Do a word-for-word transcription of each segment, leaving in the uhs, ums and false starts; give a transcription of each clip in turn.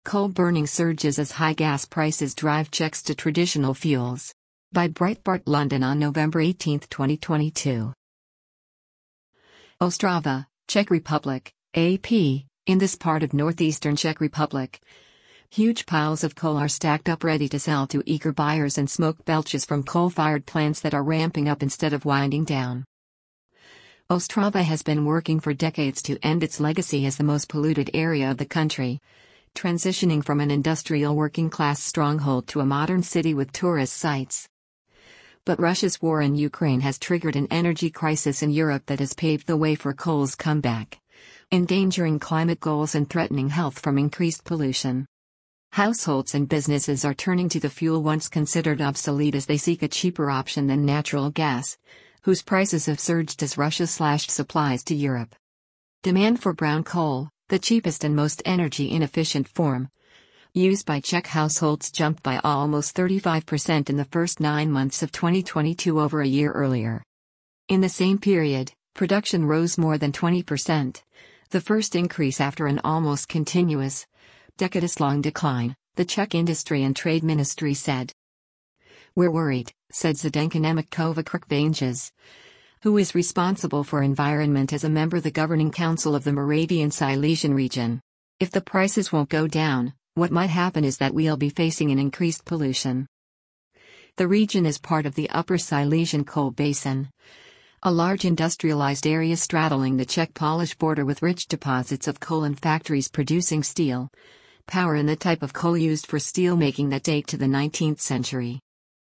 Coal burning surges as high gas prices drive Czechs to traditional fuels. By Breitbart London on November eighteenth, twenty twenty-two. Ostrava, Czech Republic, A P, in this part of northeastern Czech Republic. Huge piles of coal are stacked up ready to sell to eager buyers, and smoke belches from coal-fired plants that are ramping up instead of winding down. Ostrava has been working for decades to end its legacy as the most polluted area of the country, transitioning from an industrial working-class stronghold to a modern city with tourist sites. But Russia's war in Ukraine has triggered an energy crisis in Europe that has paved the way for coal's comeback, endangering climate goals and threatening health from increased pollution. Households and businesses are turning to the fuel once considered obsolete as they seek a cheaper option than natural gas, whose prices have surged as Russia slashed supplies to Europe. Demand for brown coal, the cheapest and most energy-inefficient form used by Czech households, jumped by almost thirty-five percent in the first nine months of twenty twenty-two over a year earlier. In the same period, production rose more than twenty percent, the first increase after an almost continuous, decades-long decline, the Czech Industry and Trade Ministry said. "We're worried," said Zdenka Nemetková Krkvanges, who is responsible for environment as a member of the governing council of the Moravian Silesian region. "If the prices won't go down, what might happen is that we'll be facing an increased pollution." The region is part of the Upper Silesian Coal Basin, a large industrialized area straddling the Czech-Polish border with rich deposits of coal and factories producing steel, power and the type of coal used for steelmaking that date to the nineteenth century.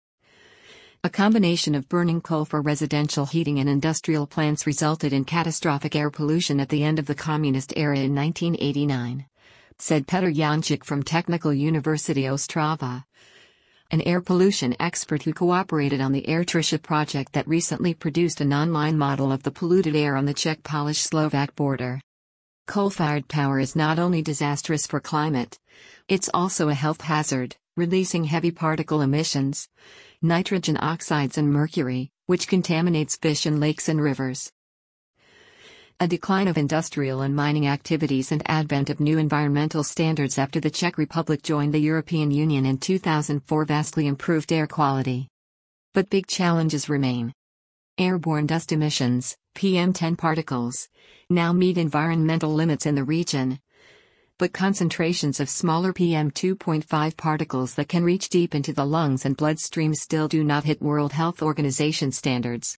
A combination of burning coal for residential heating and industrial plants resulted in catastrophic air pollution at the end of the communist era in nineteen eighty-nine, said Petr Jančík from Technical University Ostrava, an air pollution expert who cooperated on the Air Trisha project that recently produced an online model of the polluted air on the Czech-Polish-Slovak border. Coal-fired power is not only disastrous for climate, it's also a health hazard, releasing heavy particle emissions, nitrogen oxides and mercury, which contaminates fish in lakes and rivers. A decline of industrial and mining activities and advent of new environmental standards after the Czech Republic joined the European Union in two thousand four vastly improved air quality. But big challenges remain. Airborne dust emissions, P M ten particles, now meet environmental limits in the region, but concentrations of smaller P M two point five particles that can reach deep into the lungs and bloodstream still do not hit World Health Organization standards.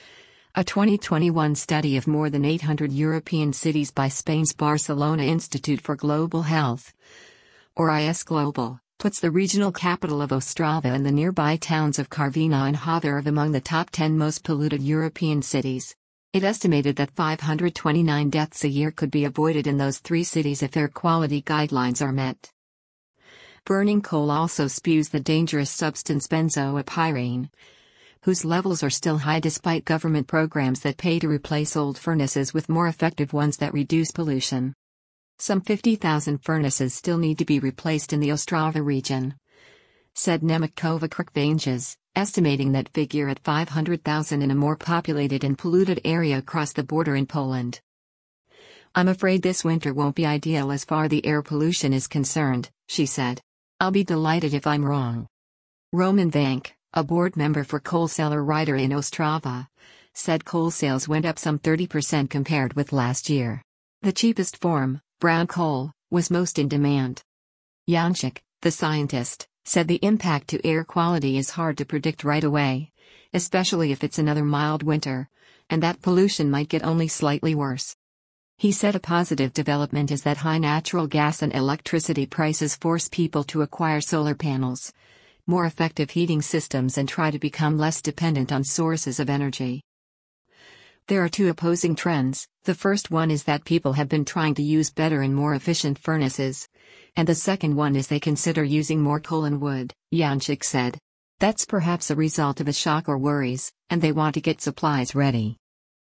A twenty twenty-one study of more than eight hundred European cities by Spain's Barcelona Institute for Global Health, or I S Global, puts the regional capital of Ostrava and the nearby towns of Karviná and Havířov among the top ten most polluted European cities. It estimated that five hundred twenty-nine deaths a year could be avoided in those three cities if air quality guidelines are met. Burning coal also spews the dangerous substance benzopyrene, whose levels are still high despite government programs that pay to replace old furnaces with more effective ones that reduce pollution. Some fifty thousand furnaces still need to be replaced in the Ostrava region, said Nemetková Krkvanges, estimating that figure at five hundred thousand in a more populated and polluted area across the border in Poland. "I'm afraid this winter won't be ideal as far the air pollution is concerned," she said. "I'll be delighted if I'm wrong." Roman Vank, a board member for Coalseller Rider in Ostrava, said coal sales went up some thirty percent compared with last year. The cheapest form, brown coal, was most in demand. Jančík, the scientist, said the impact to air quality is hard to predict right away, especially if it's another mild winter, and that pollution might get only slightly worse. He said a positive development is that high natural gas and electricity prices force people to acquire solar panels, more effective heating systems, and try to become less dependent on sources of energy. There are two opposing trends. The first one is that people have been trying to use better and more efficient furnaces, and the second one is they consider using more coal and wood, Jančík said. That's perhaps a result of a shock or worries, and they want to get supplies ready.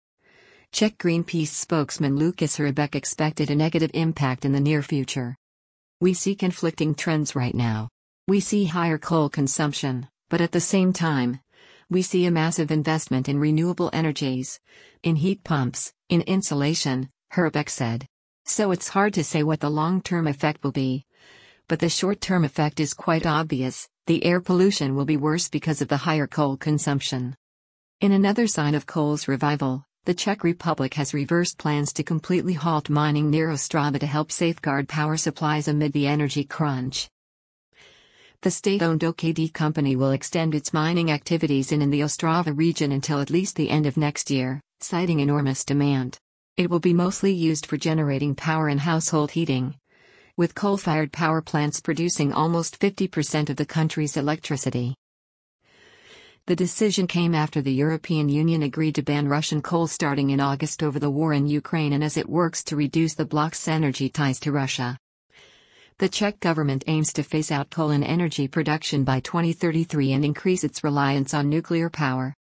Czech Greenpeace spokesman Lucas Hřebek expected a negative impact in the near future. "We see conflicting trends right now. We see higher coal consumption, but at the same time, we see a massive investment in renewable energies, in heat pumps, in insulation," Hřebek said. "So it's hard to say what the long-term effect will be. But the short-term effect is quite obvious: the air pollution will be worse because of the higher coal consumption. In another sign of coal's revival, the Czech Republic has reversed plans to completely halt mining near Ostrava to help safeguard power supplies amid the energy crunch. The state-owned O K D company will extend its mining activities in, in the Ostrava region until at least the end of next year, citing enormous demand. It will be mostly used for generating power and household heating, with coal-fired power plants producing almost fifty percent of the country's electricity. The decision came after the European Union agreed to ban Russian coal starting in August over the war in Ukraine and as it works to reduce the bloc's energy ties to Russia. The Czech government aims to phase out coal in energy production by twenty thirty-three and increase its reliance on nuclear power.